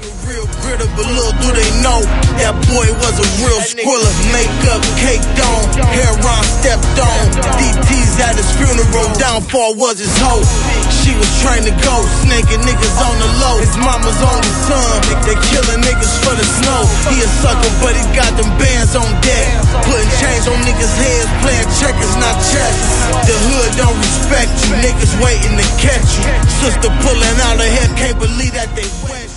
a real critter, but little do they know that boy was a real squiller. Makeup caked on, hair on stepped on. DT's at his funeral, downfall was his hoe. She was trying to go, snaking niggas on the low. His mama's only son, they killing niggas for the snow. He a sucker, but he got them bands on deck. Putting chains on niggas' heads, playing checkers, not chess. The hood don't respect you, niggas waiting to catch you. Sister pulling out her hair, can't believe that they went.